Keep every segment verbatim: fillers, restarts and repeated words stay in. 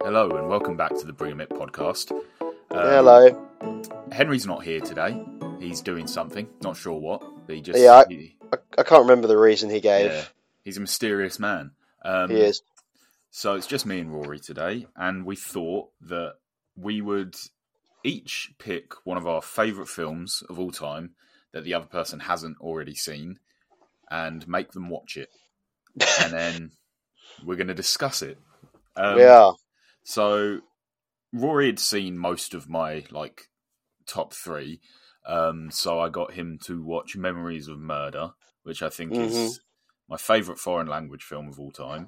Hello and welcome back to the Bring 'em It podcast. Um, Hello. Henry's not here today. He's doing something, not sure what. But he just Yeah, I, he, I, I can't remember the reason he gave. yeah, he's a mysterious man. Um, He is. So it's just me and Rory today, and we thought that we would each pick one of our favourite films of all time that the other person hasn't already seen, and make them watch it, and then we're going to discuss it. Um, Yeah. So Rory had seen most of my like top three, um, so I got him to watch Memories of Murder, which I think Mhm. is my favourite foreign language film of all time.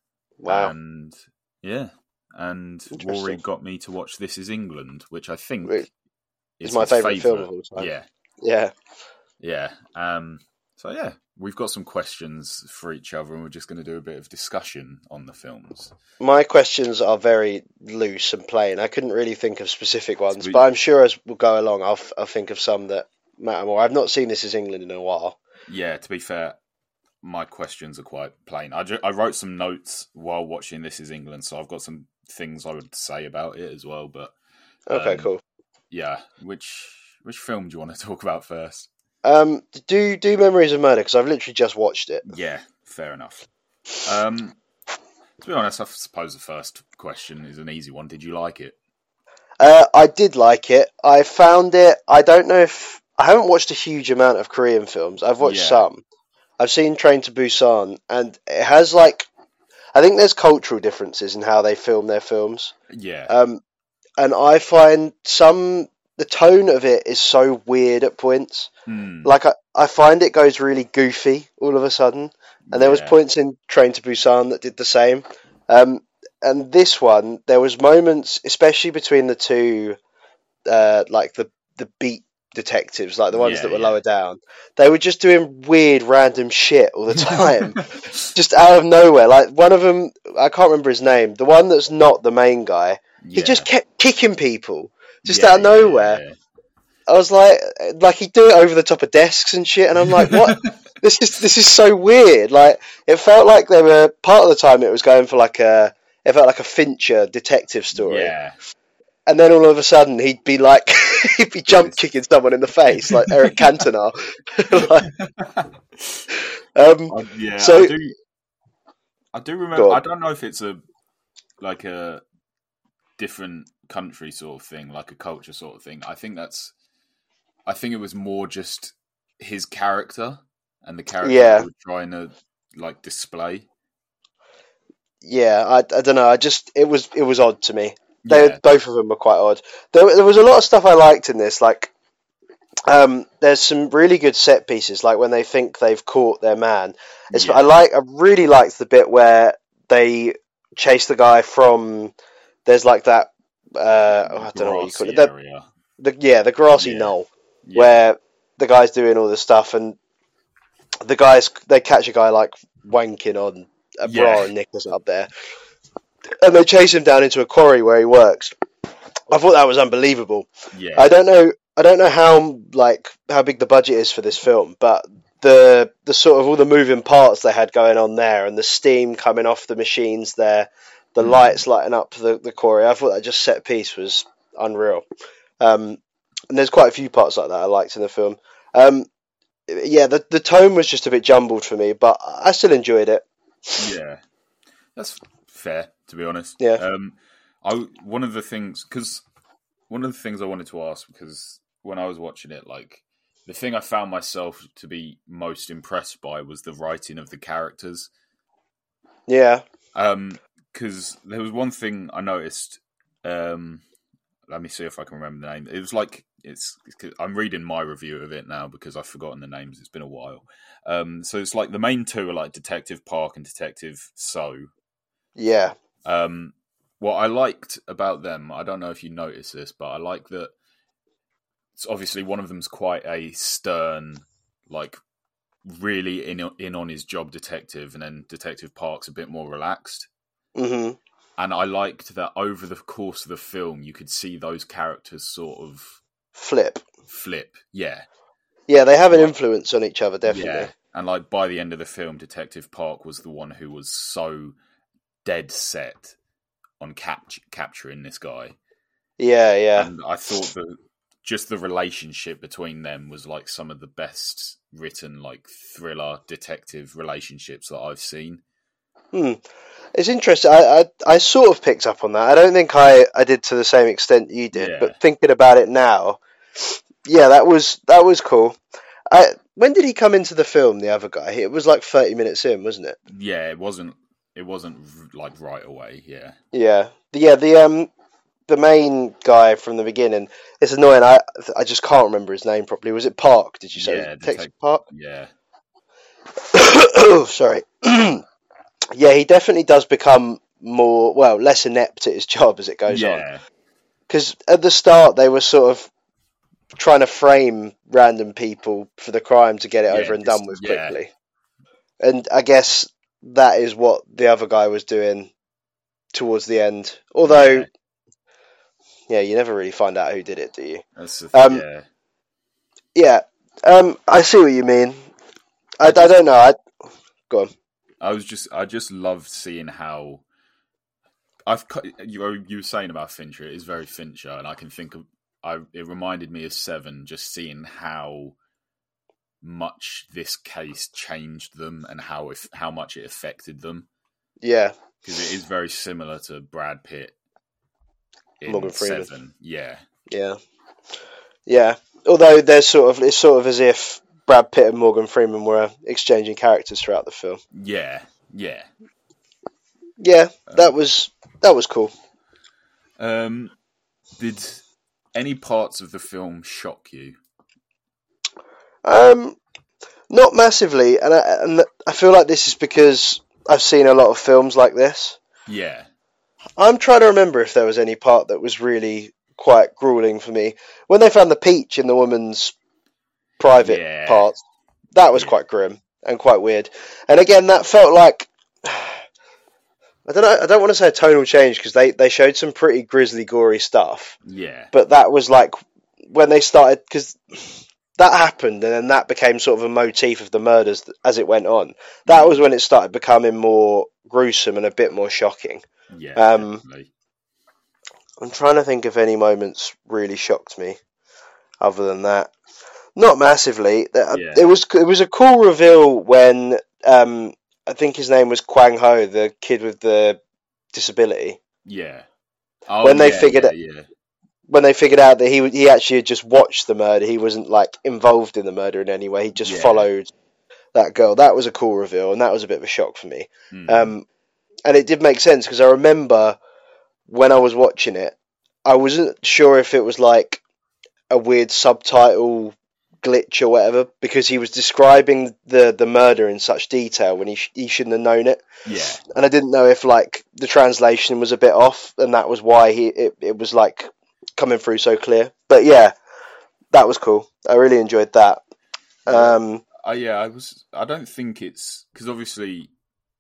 Wow. And yeah, and Interesting. Rory got me to watch This Is England, which I think Which is is my his favourite film favourite. of all time. Yeah, Yeah. yeah. Um, so yeah, we've got some questions for each other, and we're just going to do a bit of discussion on the films. My questions are very loose and plain. I couldn't really think of specific ones, Sweet. but I'm sure as we'll go along, I'll, f- I'll think of some that matter more. I've not seen This Is England in a while. Yeah, to be fair, my questions are quite plain. I, ju- I wrote some notes while watching This Is England, so I've got some things I would say about it as well. But Okay, um, cool. yeah, which which film do you want to talk about first? Um, do do Memories of Murder because I've literally just watched it. Yeah, fair enough. Um, to be honest, I suppose the first question is an easy one. Did you like it? Uh, I did like it. I found it. I don't know if I haven't watched a huge amount of Korean films. I've watched Yeah. some. I've seen Train to Busan, and it has like I think there's cultural differences in how they film their films. Yeah, Um, and I find some the tone of it is so weird at points. Hmm, Like I, I find it goes really goofy all of a sudden, and there was yeah. points in Train to Busan that did the same. Um, and this one, there was moments, especially between the two, uh, like the the beat detectives, like the ones Yeah, that were yeah. lower down. They were just doing weird, random shit all the time, just out of nowhere. Like one of them, I can't remember his name. The one that's not the main guy, he Yeah. just kept kicking people just Yeah, out of yeah, nowhere. yeah. I was like, like he'd do it over the top of desks and shit, and I'm like, what? this is this is so weird. Like it felt like they were part of the time it was going for like a, it felt like a Fincher detective story, Yeah. and then all of a sudden he'd be like, he'd be jump kicking someone in the face like Eric Cantona. Like, um, I, yeah, So- I do. I do remember. Go on. I don't know if it's a like a different country sort of thing, like a culture sort of thing. I think that's. I think it was more just his character and the character Yeah. they were trying to like display. yeah, I, I don't know. I just it was it was odd to me. They Yeah, both of them were quite odd. There, there was a lot of stuff I liked in this. Like, um, there's some really good set pieces, like when they think they've caught their man. It's, Yeah. I like. I really liked the bit where they chase the guy from. There's like that. Uh, oh, I don't know what you call grassy it. The, area. the yeah, the grassy Yeah. knoll Yeah. where the guy's doing all this stuff, and the guys they catch a guy like wanking on a bra Yeah. and knickers up there, and they chase him down into a quarry where he works. I thought that was unbelievable. Yeah. I don't know. I don't know how like how big the budget is for this film, but the the sort of all the moving parts they had going on there, and the steam coming off the machines there, the Mm. lights lighting up the the quarry. I thought that just set piece was unreal. Um, and there's quite a few parts like that I liked in the film. Um, yeah, the the tone was just a bit jumbled for me, but I still enjoyed it. Yeah, that's fair, to be honest. Yeah. Um, I one of the things because one of the things I wanted to ask because when I was watching it, like the thing I found myself to be most impressed by was the writing of the characters. Yeah, Um, because there was one thing I noticed. Um, let me see if I can remember the name. It was like it's. it's I'm reading my review of it now because I've forgotten the names. It's been a while. Um, so it's like the main two are like Detective Park and Detective So. yeah, Um, what I liked about them, I don't know if you noticed this, but I like that. It's obviously one of them's quite a stern, like really in in on his job detective, and then Detective Park's a bit more relaxed. hmm And I liked that over the course of the film, you could see those characters sort of flip. flip. Yeah. Yeah, they have an Like- influence on each other, definitely. Yeah. And like by the end of the film, Detective Park was the one who was so dead set on cap- capturing this guy. Yeah, yeah. And I thought that just the relationship between them was like some of the best written like thriller detective relationships that I've seen. Hmm. It's interesting. I, I I sort of picked up on that. I don't think I, I did to the same extent you did, Yeah. but thinking about it now, yeah, that was that was cool. I, when did he come into the film? The other guy. It was like thirty minutes in, wasn't it? Yeah, it wasn't. It wasn't like right away. Yeah. Yeah. Yeah. The um the main guy from the beginning. It's annoying. I I just can't remember his name properly. Was it Park? Did you say? Yeah, Detective detec- Park. Yeah. Oh, sorry. Yeah, he definitely does become more, well, less inept at his job as it goes on. Yeah. Because at the start, they were sort of trying to frame random people for the crime to get it Yeah, over and just- done with yeah. quickly. And I guess that is what the other guy was doing towards the end. Although, Yeah. yeah, you never really find out who did it, do you? That's the Um, yeah. Yeah, um, I see what you mean. I, I don't know. I, go on. I was just, I just loved seeing how I've cu- you were you were saying about Fincher. It is very Fincher, and I can think of. I it reminded me of Seven, just seeing how much this case changed them and how if how much it affected them, Yeah, because it is very similar to Brad Pitt in Morgan Freeman. Seven. Yeah, yeah, yeah. Although there's sort of, it's sort of as if Brad Pitt and Morgan Freeman were exchanging characters throughout the film. yeah, yeah. Yeah, that Um, was that was cool. Um, did any parts of the film shock you? Um, not massively, and I, and I feel like this is because I've seen a lot of films like this. Yeah, I'm trying to remember if there was any part that was really quite grueling for me. When they found the peach in the woman's private Yeah. parts, that was Yeah. quite grim and quite weird. And again, that felt like, I don't know, I don't want to say a tonal change because they, they showed some pretty grisly, gory stuff. yeah, But that was like when they started, because that happened and then that became sort of a motif of the murders as it went on. That was when it started becoming more gruesome and a bit more shocking. yeah. Um, definitely. I'm trying to think if any moments really shocked me other than that. Not massively. Yeah. It was it was a cool reveal when um, I think his name was Kwang Ho, the kid with the disability. Yeah. Oh, When they yeah, figured yeah, it- yeah. When they figured out that he he actually had just watched the murder, he wasn't like involved in the murder in any way. He just Yeah. followed that girl. That was a cool reveal, and that was a bit of a shock for me. Mm. Um, and it did make sense because I remember when I was watching it, I wasn't sure if it was like a weird subtitle glitch or whatever because he was describing the, the murder in such detail when he sh- he shouldn't have known it, Yeah. and I didn't know if like the translation was a bit off and that was why he it, it was like coming through so clear. But yeah, that was cool. I really enjoyed that. Um, Uh, yeah, I was. I don't think it's because obviously,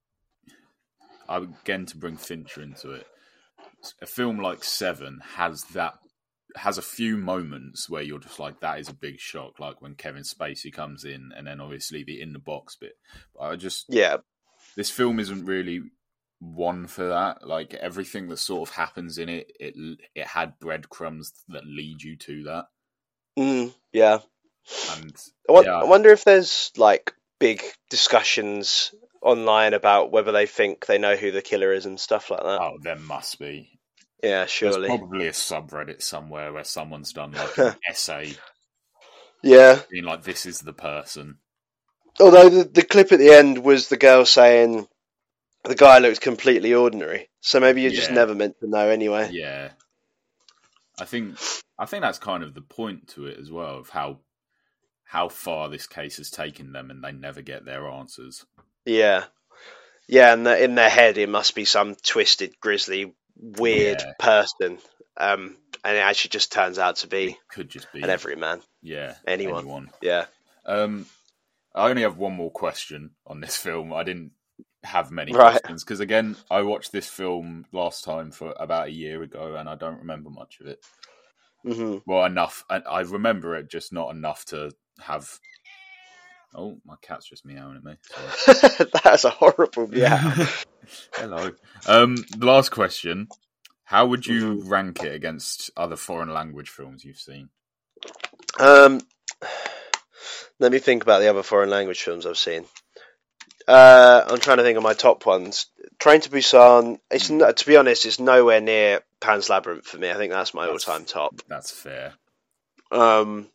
I again to bring Fincher into it. A film like Seven has that has a few moments where you're just like, that is a big shock, like when Kevin Spacey comes in, and then obviously the in the box bit. But I just yeah, this film isn't really one for that. Like everything that sort of happens in it, it it had breadcrumbs that lead you to that, mm, yeah. and I, wa- yeah, I wonder if there's like big discussions online about whether they think they know who the killer is and stuff like that. oh, there must be. Yeah, There's surely. probably a subreddit somewhere where someone's done like an essay Yeah. being like, "This is the person." Although the, the clip at the end was the girl saying the guy looked completely ordinary. So maybe you're just Yeah. never meant to know anyway. Yeah, I think I think that's kind of the point to it as well of how how far this case has taken them, and they never get their answers. Yeah. Yeah, and the, in their head it must be some twisted, grisly, weird Yeah. person. Um, and it actually just turns out to be Could just be an everyman. yeah, anyone. anyone. Yeah. Um, I only have one more question on this film. I didn't have many Right. questions because, again, I watched this film last time for about a year ago, and I don't remember much of it. hmm Well, enough. I, I remember it, just not enough to have. Oh, my cat's just meowing at me. Sorry. That's a horrible meow. Hello. Um, the last question. How would you Mhm. rank it against other foreign language films you've seen? Um, let me think about the other foreign language films I've seen. Uh, I'm trying to think of my top ones. Train to Busan. It's Hmm. no, to be honest, it's nowhere near Pan's Labyrinth for me. I think that's my That's- all-time top. That's fair. Um,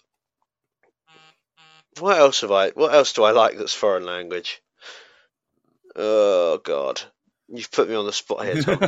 what else have I? What else do I like that's foreign language? Oh God, you've put me on the spot here, Tom.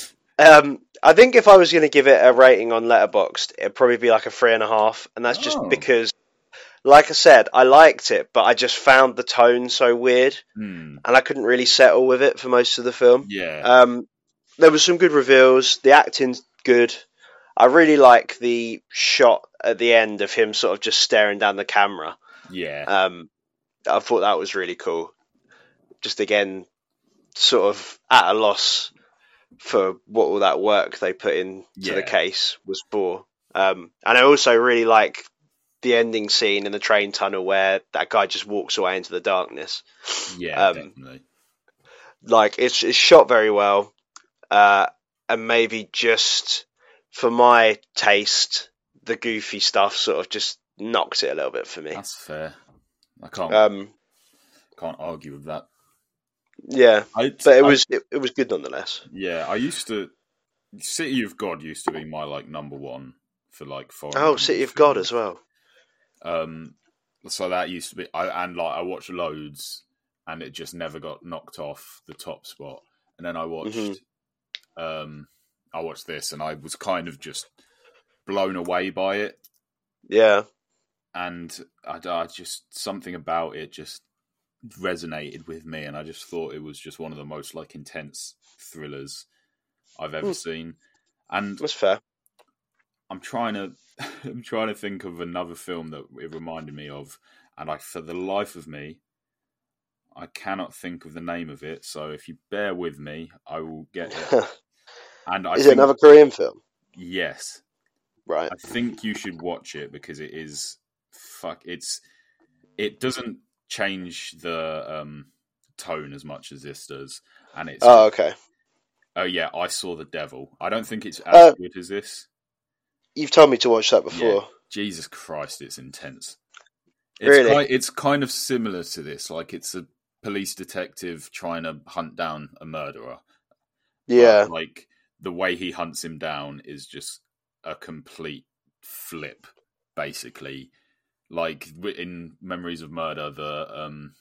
um, I think if I was going to give it a rating on Letterboxd, it'd probably be like a three and a half, and that's just Oh. because, like I said, I liked it, but I just found the tone so weird, Hmm. and I couldn't really settle with it for most of the film. Yeah. Um, there was some good reveals. The acting's good. I really like the shot at the end of him sort of just staring down the camera. Yeah. Um, I thought that was really cool. Just again, sort of at a loss for what all that work they put into Yeah. the case was for. Um, and I also really like the ending scene in the train tunnel where that guy just walks away into the darkness. Yeah, Um, definitely. Like it's it's shot very well, uh, and maybe just for my taste, the goofy stuff sort of just knocks it a little bit for me. That's fair. I can't Um, can't argue with that. yeah, I, but it I- was it, it was good nonetheless. yeah, I used to City of God used to be my like number one for like foreign. Oh, language City of God films. as well. Um, so that used to be, I, and like I watched loads, and it just never got knocked off the top spot. And then I watched, Mm-hmm. um, I watched this, and I was kind of just blown away by it. Yeah, And I, I just something about it just resonated with me, and I just thought it was just one of the most like intense thrillers I've ever Hmm. seen. And that's fair. I'm trying to I'm trying to think of another film that it reminded me of, and I, for the life of me, I cannot think of the name of it. So if you bear with me, I will get it. And I Is think, it another Korean film? yes, Right. I think you should watch it because it is fuck. It's it doesn't change the um, tone as much as this does, and it's Oh, okay. oh yeah, I Saw the Devil. I don't think it's as Uh, good as this. You've told me to watch that before. Yeah, Jesus Christ, it's intense. It's Really? Kind, it's kind of similar to this. Like it's a police detective trying to hunt down a murderer. Yeah. But, like the way he hunts him down is just a complete flip, basically. Like in Memories of Murder, the um,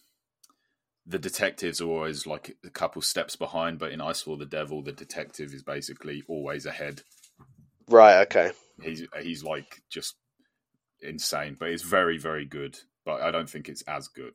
the detectives are always like a couple steps behind, but in I Saw the Devil, the detective is basically always ahead. Right. Okay. He's he's like just insane, but it's very very good. But I don't think it's as good.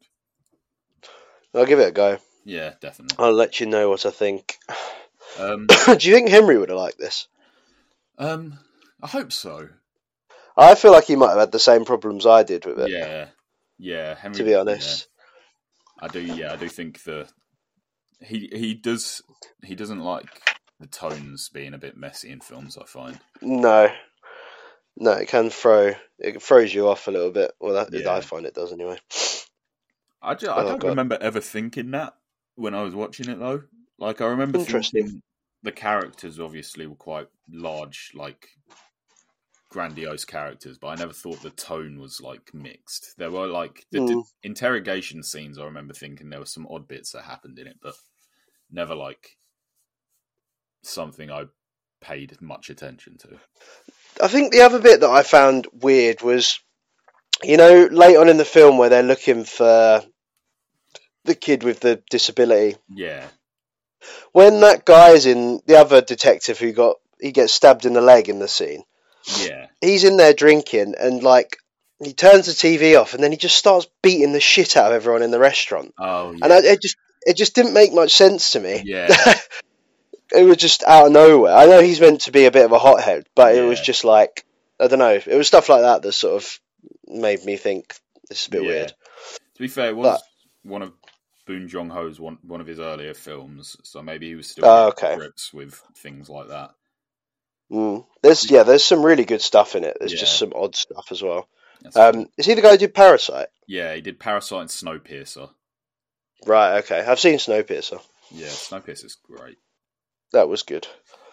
I'll give it a go. Yeah, definitely. I'll let you know what I think. Um, Do you think Henry would have liked this? um, I hope so. I feel like he might have had the same problems I did with it. Yeah, yeah. Henry, To be honest. yeah. I do. Yeah, I do think the he he does he doesn't like the tones being a bit messy in films. I find. No. No, it can throw. It throws you off a little bit. Well, that, Yeah. I find it does anyway. I, just, I Oh, don't God. remember ever thinking that when I was watching it though. Like I remember Interesting. thinking the characters obviously were quite large, like grandiose characters, but I never thought the tone was like mixed. There were like the, the Mm. interrogation scenes. I remember thinking there were some odd bits that happened in it, but never like something I paid much attention to. I think the other bit that I found weird was, you know, late on in the film where they're looking for the kid with the disability. Yeah, When that guy's in, the other detective who got, he gets stabbed in the leg in the scene. yeah, He's in there drinking and like, he turns the T V off and then he just starts beating the shit out of everyone in the restaurant. oh yeah, And I, it just, it just didn't make much sense to me. yeah, It was just out of nowhere. I know he's meant to be a bit of a hothead, but it was Yeah. just like, I don't know. It was stuff like that that sort of made me think this is a bit yeah. weird. To be fair, it was one of Boon Jong Ho's one one of his earlier films, so maybe he was still Oh, getting okay. to grips with things like that. Mm. There's yeah, there's some really good stuff in it. There's just Yeah. some odd stuff as well. That's fair. Um, is he the guy who did Parasite? Yeah, he did Parasite and Snowpiercer. Right. Okay. I've seen Snowpiercer. Yeah, Snowpiercer's great. That was good.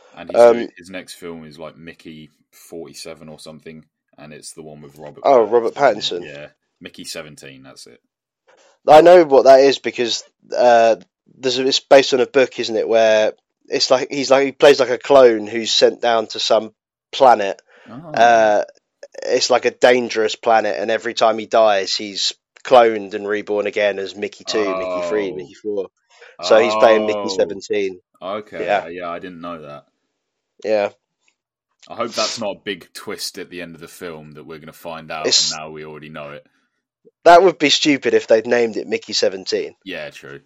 And he's Um, doing, his next film is like Mickey forty-seven or something, and it's the one with Robert. oh, Pattinson. Robert Pattinson. Yeah, Mickey seventeen. That's it. I know what that is because uh, there's a, it's based on a book, isn't it? Where it's like he's like he plays like a clone who's sent down to some planet. Oh. Uh, it's like a dangerous planet, and every time he dies, he's cloned and reborn again as Mickey two, Oh. Mickey three, Mickey four. So he's playing Mickey Oh. seventeen. Okay, Yeah. yeah, I didn't know that. Yeah. I hope that's not a big twist at the end of the film that we're going to find out, It's- and now we already know it. That would be stupid if they'd named it Mickey seventeen. Yeah, true.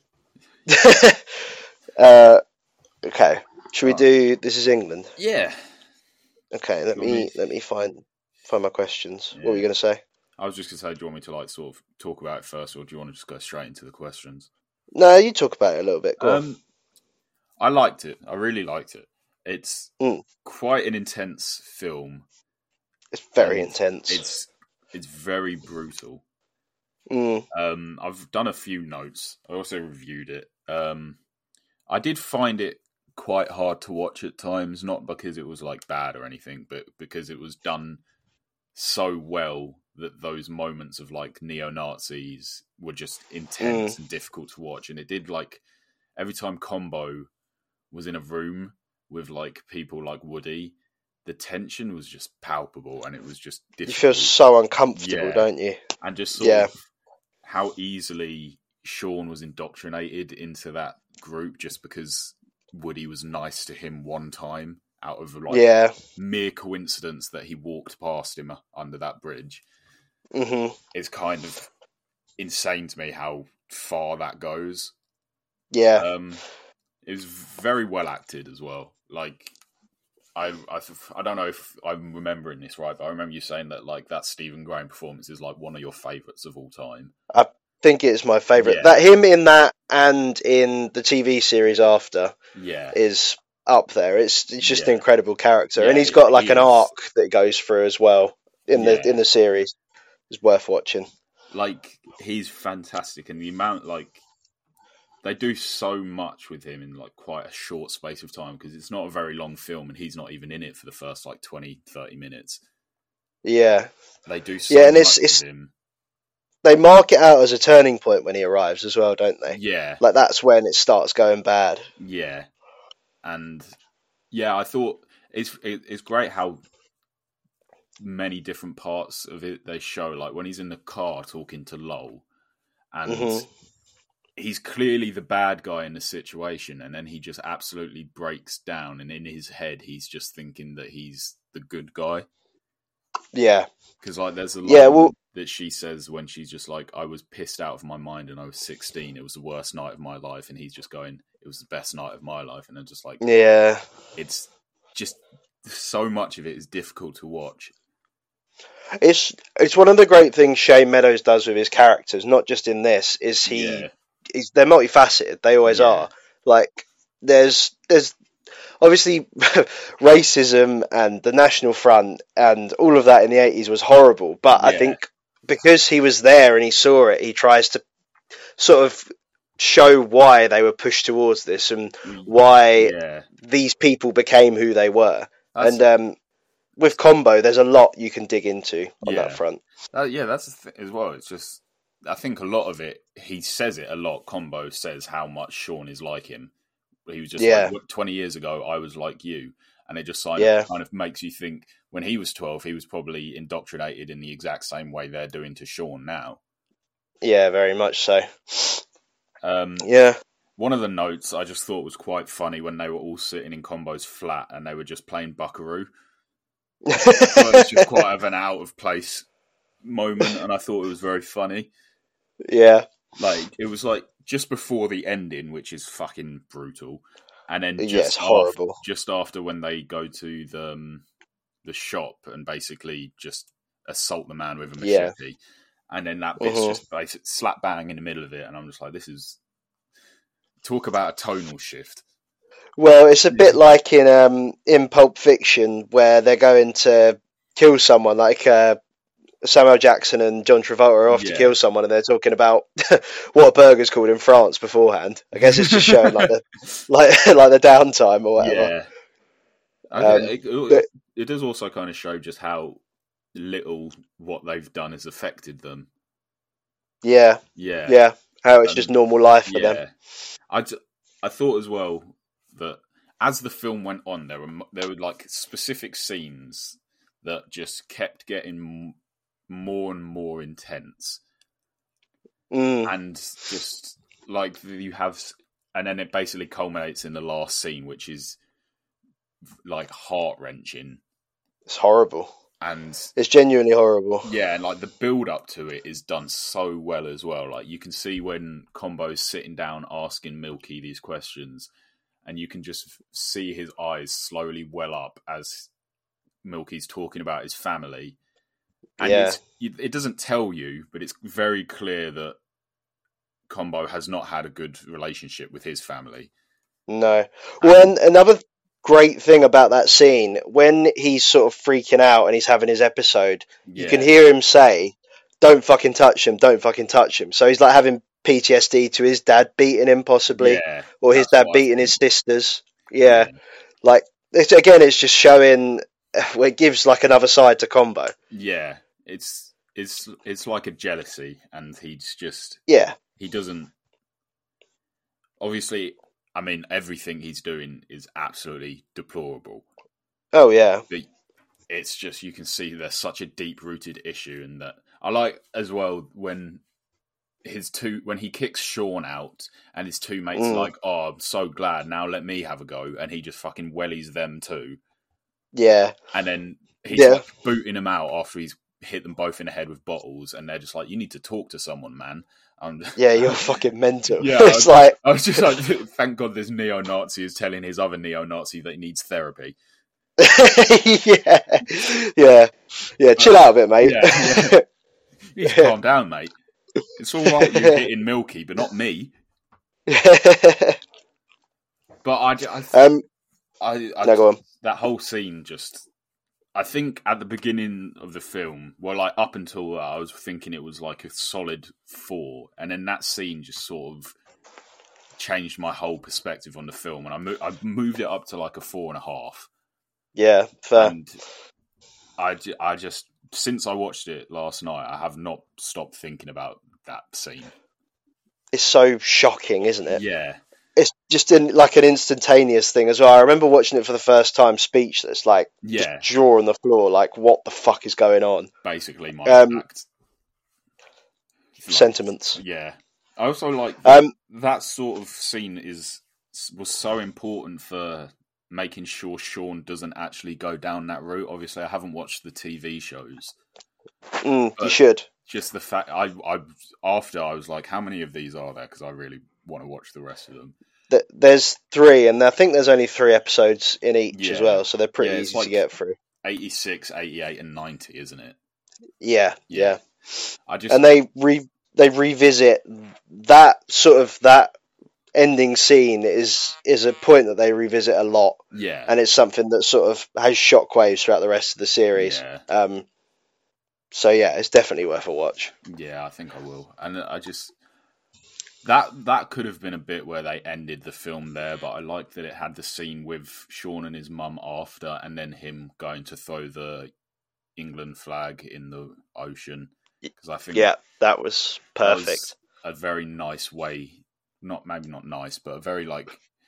uh, okay. Should we Right. do This Is England? Yeah. Okay, let Do you want me me- let me find find my questions. What were Yeah. you going to say? I was just going to say, do you want me to like sort of talk about it first, or do you want to just go straight into the questions? No, you talk about it a little bit. Go on. Um, I liked it. I really liked it. It's Mm. quite an intense film. It's very and intense. It's it's very brutal. Mm, Um, I've done a few notes. I also reviewed it. Um, I did find it quite hard to watch at times, not because it was like bad or anything, but because it was done so well that those moments of like neo-Nazis were just intense and difficult to watch. And it did like every time Combo was in a room with like people like Woody, the tension was just palpable and it was just you difficult. feel so uncomfortable, Yeah. don't you? And just sort Yeah. of how easily Sean was indoctrinated into that group just because Woody was nice to him one time out of like Yeah. mere coincidence that he walked past him under that bridge. hmm It's kind of insane to me how far that goes. Yeah. Um, it was very well acted as well. Like, I, I, I don't know if I'm remembering this right, but I remember you saying that like that Stephen Graham performance is like one of your favourites of all time. I think it's my favourite. Yeah. That him in that and in the T V series after Yeah, is up there. It's it's just Yeah. an incredible character, Yeah, and he's got like he an is. arc that goes through as well in the Yeah. in the series. It's worth watching. like he's fantastic, and the amount like they do so much with him in like quite a short space of time because it's not a very long film, and he's not even in it for the first like twenty, thirty minutes. Yeah. They do so Yeah, and much it's- it's- with him. They mark it out as a turning point when he arrives as well, don't they? Yeah, Like that's when it starts going bad. yeah, and yeah, I thought it's it, it's great how many different parts of it they show. Like when he's in the car talking to Lowell, and Mhm. he's clearly the bad guy in the situation, and then he just absolutely breaks down, and in his head he's just thinking that he's the good guy. Yeah. Because like there's a line Yeah, well- that she says when she's just like, I was pissed out of my mind and I was sixteen, it was the worst night of my life, and he's just going, it was the best night of my life. And then just like, Yeah. it's just so much of it is difficult to watch. It's it's one of the great things Shane Meadows does with his characters, not just in this, is he Yeah. is they're multifaceted. They always Yeah. are. Like there's there's obviously racism and the National Front and all of that in the eighties was horrible, but I Yeah. think because he was there and he saw it, he tries to sort of show why they were pushed towards this and why Yeah. these people became who they were. That's, and um, with Combo, there's a lot you can dig into on Yeah. that front. uh, yeah, that's the thing as well. It's just, I think a lot of it, he says it a lot. Combo says how much Sean is like him. He was just Yeah. like, "What, twenty years ago, I was like you." And it just kind Yeah. of, kind of makes you think when he was twelve, he was probably indoctrinated in the exact same way they're doing to Sean now. Yeah, very much so. Um, Yeah. one of the notes I just thought was quite funny when they were all sitting in Combo's flat and they were just playing Buckaroo. So it's just quite of an out of place moment, and I thought it was very funny. Yeah. Like it was like just before the ending, which is fucking brutal, and then just Yeah, it's after, horrible. just after when they go to the um, the shop and basically just assault the man with a Yeah. machete, and then that bit's Mhm. just basic slap bang in the middle of it, and I'm just like, this is talk about a tonal shift. Well, it's a bit like in um in Pulp Fiction where they're going to kill someone, like uh, Samuel Jackson and John Travolta are off to Yeah. kill someone, and they're talking about what a burger's called in France beforehand. I guess it's just showing like the like like the downtime or whatever. Yeah, Okay, Um, it, but it, it does also kind of show just how little what they've done has affected them. yeah, Yeah, yeah, how it's just um, normal life for them. yeah. I, d- I thought as well that as the film went on, there were m- there were like specific scenes that just kept getting m- more and more intense, Mm, and just like you have, and then it basically culminates in the last scene, which is like heart wrenching. it's horrible. And It's genuinely horrible. yeah, and like the build up to it is done so well as well. Like you can see when Combo's sitting down asking Milky these questions, and you can just see his eyes slowly well up as Milky's talking about his family. And Yeah. it's, it doesn't tell you, but it's very clear that Combo has not had a good relationship with his family. No. Well, and another great thing about that scene, when he's sort of freaking out and he's having his episode, Yeah. you can hear him say, "Don't fucking touch him, don't fucking touch him." So he's like having P T S D to his dad beating him, possibly, Yeah, or his that's dad what I beating his think. sisters. Yeah. Yeah. Like, it's, again, it's just showing, well, it gives like another side to Combo. Yeah, it's it's it's like a jealousy, and he's just Yeah. he doesn't. Obviously, I mean, everything he's doing is absolutely deplorable. Oh, yeah. But it's just you can see there's such a deep rooted issue, and that I like as well when his two when he kicks Sean out, and his two mates Mm. are like, "Oh, I'm so glad. Now let me have a go," and he just fucking wellies them too. Yeah. And then he's Yeah. like booting them out after he's hit them both in the head with bottles, and they're just like, "You need to talk to someone, man." Um, Yeah, you're fucking mental. Yeah, It's I, like, I was just like, thank God this neo-Nazi is telling his other neo-Nazi that he needs therapy. yeah, yeah, yeah. Chill out a bit, mate. Yeah, yeah. You need to calm down, mate. It's all right you hitting Milky, but not me. But I, I, um, I, I no, go on. that whole scene just. I think at the beginning of the film, well, like up until that, I was thinking it was like a solid four, and then that scene just sort of changed my whole perspective on the film, and I, mo- I moved it up to like a four and a half. Yeah, fair. And I, ju- I just since I watched it last night, I have not stopped thinking about that scene. It's so shocking, isn't it? Yeah, It's just in, like an instantaneous thing as well. I remember watching it for the first time, speechless, like yeah. just jaw on the floor, like what the fuck is going on? Basically, my Um, exact like, Sentiments. Yeah, I also like that, Um, that sort of scene is was so important for making sure Sean doesn't actually go down that route. Obviously, I haven't watched the T V shows. mm, you But should. Just the fact, I, I after I was like, how many of these are there? Because I really want to watch the rest of them. Th- There's three, and I think there's only three episodes in each as Yeah. well, so they're pretty Yeah, it's easy like- to get through. eighty-six, eighty-eight, and ninety, isn't it? Yeah, Yeah. yeah. I just And they re they revisit that sort of that ending scene is is a point that they revisit a lot, yeah, and it's something that sort of has shockwaves throughout the rest of the series. yeah, Um, so yeah, it's definitely worth a watch. yeah. I think I will, and I just that that could have been a bit where they ended the film there, but I like that it had the scene with Sean and his mum after, and then him going to throw the England flag in the ocean, because I think Yeah, that was that was perfect. a very nice way, not maybe not nice, but a very like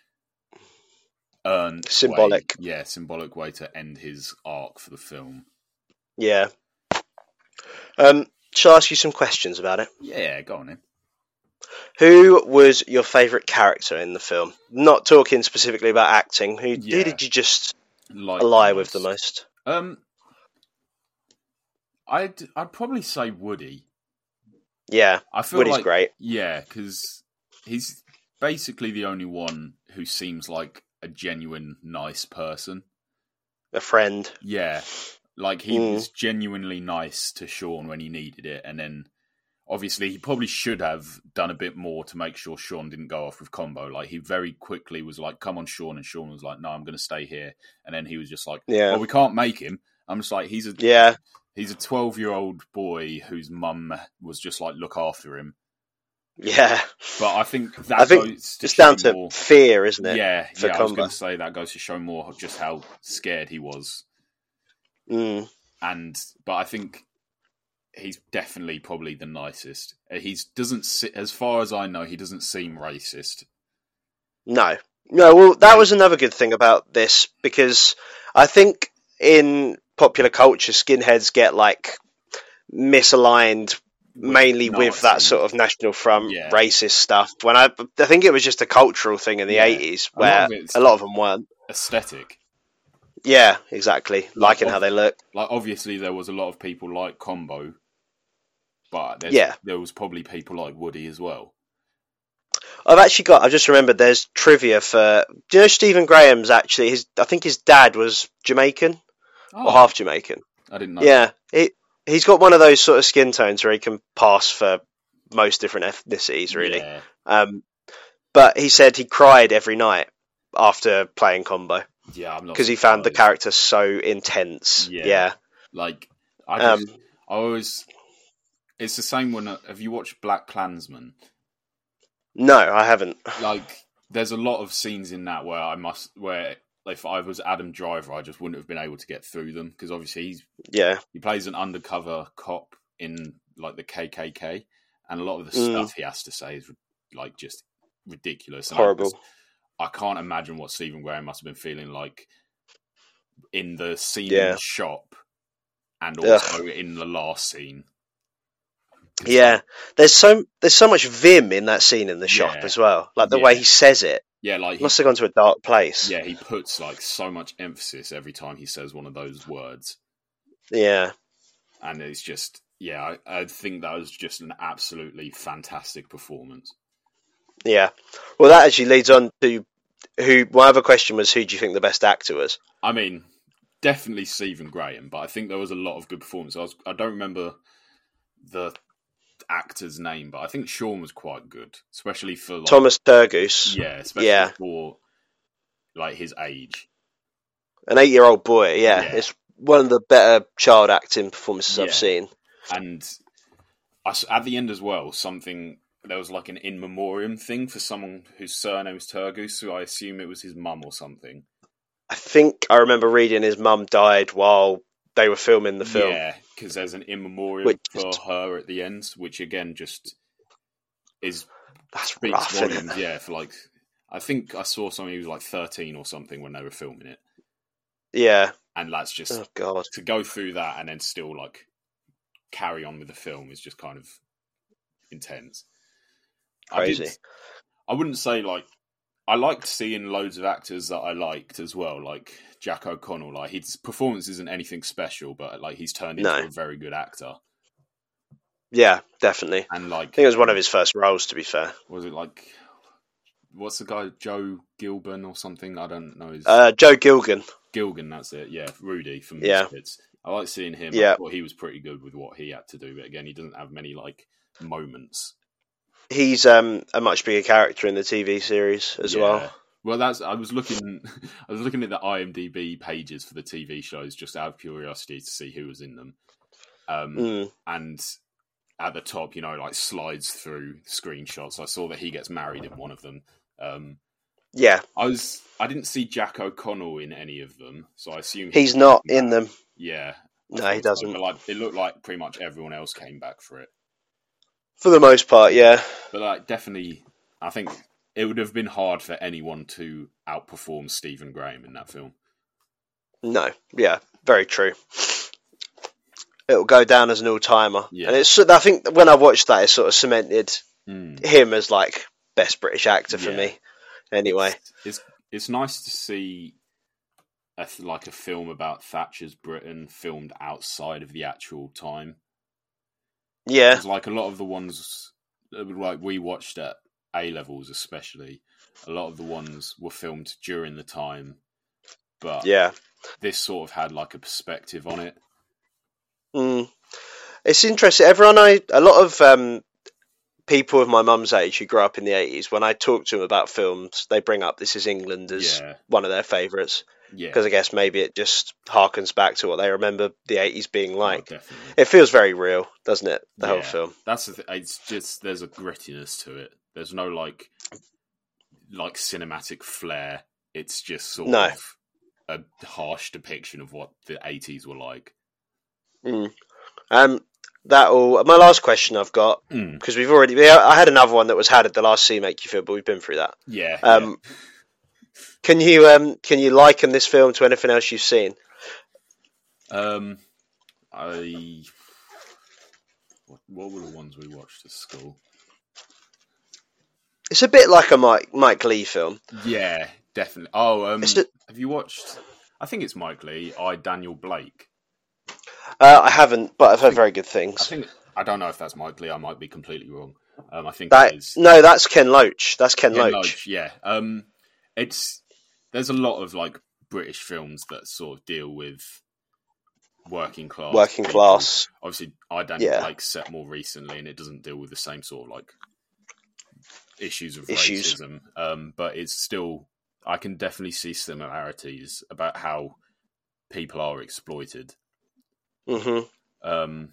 earned Symbolic. way, yeah, symbolic way to end his arc for the film. Yeah. Um, shall I ask you some questions about it? Yeah, go on then. Who was your favourite character in the film? Not talking specifically about acting. Who, Yeah. who did you just Like ally the with the most. most? Um, I'd I'd probably say Woody. Yeah, I feel Woody's like great. yeah, because he's basically the only one who seems like a genuine nice person. A friend. Yeah, like he Mm. was genuinely nice to Sean when he needed it, and then obviously he probably should have done a bit more to make sure Sean didn't go off with Combo. Like he very quickly was like, "Come on, Sean," and Sean was like, "No, I'm going to stay here." And then he was just like, Yeah. "Well, we can't make him." I'm just like, he's a Yeah. he's a twelve year old boy whose mum was just like, look after him. Yeah. But I think that I think goes to it's show down to more. fear, isn't it? Yeah, for yeah. I was Combo. going to say that goes to show more of just how scared he was. Mm. And but I think he's definitely probably the nicest. He's doesn't se- as far as I know, he doesn't seem racist. No, no. Well, that Like- was another good thing about this, because I think in popular culture, skinheads get like misaligned mainly with that Nazi. sort of National Front Yeah. racist stuff. When I, I think it was just a cultural thing in the Yeah. eighties A lot where of it's a lot of them weren't. aesthetic. Yeah, exactly. Liking ob- how they look. Like obviously there was a lot of people like Combo, but there's, Yeah. there was probably people like Woody as well. I've actually got. I've just remembered. There's trivia for. Do you know Stephen Graham's actually? His. I think his dad was Jamaican Oh, or half Jamaican. I didn't know. Yeah, he he's got one of those sort of skin tones where he can pass for most different ethnicities, really. Yeah. Um, but he said he cried every night after playing Combo Yeah, I'm not because he found the surprised. character so intense. Yeah. Yeah. Like I Um, just, I always. It's the same when have you watched Black Klansman? No, I haven't. Like, there's a lot of scenes in that where I must, where if I was Adam Driver, I just wouldn't have been able to get through them because obviously he's Yeah. he plays an undercover cop in like the K K K, and a lot of the Mm. stuff he has to say is like just ridiculous. And I Horrible. just- I can't imagine what Stephen Graham must have been feeling like in the scene in Yeah. the shop, and also in the last scene. Yeah. There's so there's so much vim in that scene in the shop Yeah. as well. Like the Yeah. way he says it. Yeah, like he, Must have gone to a dark place. yeah, he puts like so much emphasis every time he says one of those words. Yeah. And it's just, yeah, I, I think that was just an absolutely fantastic performance. Yeah. Well, that actually leads on to who. My other question was, who do you think the best actor was? I mean, definitely Stephen Graham, but I think there was a lot of good performances. I, was, I don't remember the actor's name, but I think Sean was quite good, especially for like, Thomas Turgoose, yeah, especially Yeah. for like his age. an eight-year-old boy. Yeah, Yeah. it's one of the better child acting performances Yeah. I've seen. And I s at the end as well, something there was like an in memoriam thing for someone whose surname was Turgoose, so I assume it was his mum or something. I think I remember reading his mum died while they were filming the film. Yeah, because there's an in memoriam Which for is- her at the end, which again just is That's speaks rough, isn't it? volumes. Yeah, for like I think I saw something he was like thirteen or something when they were filming it, Yeah. and that's just Oh God. to go through that and then still like carry on with the film is just kind of intense. I, Crazy. did, I wouldn't say like I liked seeing loads of actors that I liked as well, like Jack O'Connell. Like his performance isn't anything special, but like he's turned into No. a very good actor. Yeah, definitely. I And like, think it was one of his first roles, to be fair. was it like what's the guy Joe Gilban or something? I don't know. His Uh, Joe Gilgan. Gilgan, that's it. Yeah, Rudy from Yeah. Misfits. I like seeing him. Yeah. I thought he was pretty good with what he had to do, but again, he doesn't have many like moments. He's um, a much bigger character in the T V series as Yeah. well. Well, that's. I was looking. I was looking at the IMDb pages for the T V shows just out of curiosity to see who was in them. Um, Mm. and at the top, you know, like slides through screenshots. I saw that he gets married in one of them. Um, Yeah, I was. I didn't see Jack O'Connell in any of them, so I assume he's not in them. Yeah. I No, thought he so, doesn't. But like, it looked like pretty much everyone else came back for it. For the most part, yeah. But like, definitely, I think it would have been hard for anyone to outperform Stephen Graham in that film. No, yeah, very true. It'll go down as an all-timer. Yeah. And it's. I think when I watched that, it sort of cemented Mm. him as like best British actor for Yeah. me. Anyway, It's, it's it's nice to see a, like a film about Thatcher's Britain filmed outside of the actual time. yeah, Because like a lot of the ones like we watched at A levels, especially a lot of the ones were filmed during the time, but yeah. this sort of had like a perspective on it. Mm. It's interesting. Everyone, I a lot of um, people of my mum's age who grew up in the eighties. When I talk to them about films, they bring up This Is England as Yeah. one of their favourites. Yeah, because I guess maybe it just harkens back to what they remember the eighties being oh, like. definitely. It feels very real, doesn't it? The yeah, whole film. That's the th- it's just there's a grittiness to it. There's no like like cinematic flair. It's just sort No. of a harsh depiction of what the eighties were like. Mm. Um, that all. My last question I've got, Mm. because we've already. I had another one that was how did the last scene make you feel, but we've been through that. Yeah. Um, can you um can you liken this film to anything else you've seen? yeah. Um, I. What, what were the ones we watched at school? It's a bit like a Mike Mike Leigh film. Yeah, definitely. Oh, um, It's a- have you watched? I think it's Mike Leigh. I Daniel Blake. Uh, I haven't, but I've heard very good I things. think I don't know if that's Mike Leigh. I might be completely wrong. Um, I think That it is. no, that's Ken Loach. That's Ken, Ken Loach. Loach, yeah. Um, it's there's a lot of like British films that sort of deal with working class. Working people. class. Obviously, I Daniel Yeah. Blake's set more recently, and it doesn't deal with the same sort of like issues of Issues. racism. Um, but it's still, I can definitely see similarities about how people are exploited. hmm Um,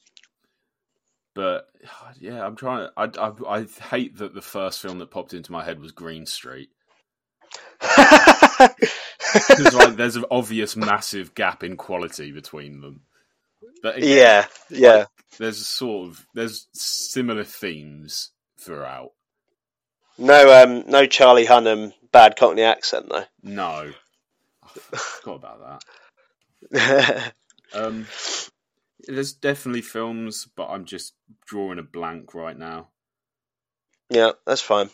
but yeah, I'm trying. I, I I hate that the first film that popped into my head was Green Street. Because like, there's an obvious massive gap in quality between them. But again, yeah, yeah. like, there's a sort of there's similar themes throughout. No, um, no Charlie Hunnam bad Cockney accent though. No, I forgot about that. Um, there's definitely films, but I'm just drawing a blank right now. Yeah, that's fine.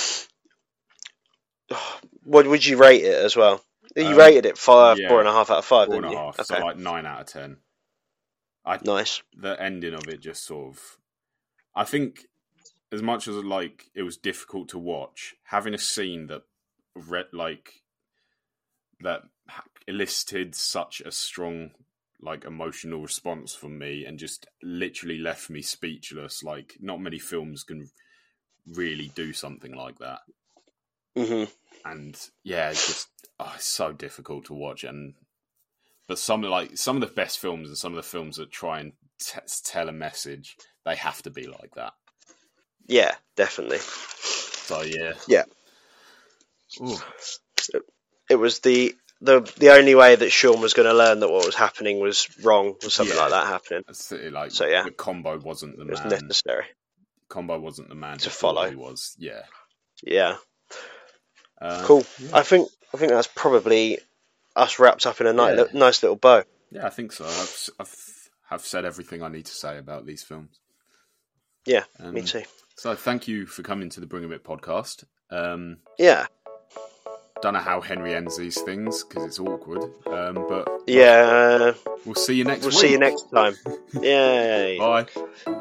What would you rate it as well? You Um, rated it five, yeah, four and a half out of five, Four and didn't a you? half, Okay, so like nine out of ten. I nice. the ending of it just sort of, I think, as much as like it was difficult to watch, having a scene that read like that elicited such a strong like emotional response from me and just literally left me speechless. Like, not many films can really do something like that. hmm And yeah, it's just oh, it's so difficult to watch. And but some like some of the best films and some of the films that try and t- tell a message, they have to be like that. Yeah, definitely. So yeah, Yeah. Ooh. It was the the the only way that Sean was going to learn that what was happening was wrong, was something Yeah. like that happening. It's, uh, like So, yeah. the Combo wasn't the It was man. necessary. Combo wasn't the man To who thought follow. he was. Yeah. Yeah, Uh, cool. Yeah. I think I think that's probably us wrapped up in a nice, Yeah. li- nice little bow. Yeah, I think so. I've, I've have said everything I need to say about these films. Yeah, Um, me too. So thank you for coming to the Bring a Bit podcast. Um, Yeah, don't know how Henry ends these things because it's awkward. Um, but yeah. we'll see you next We'll week. see you next time. Yay. Bye.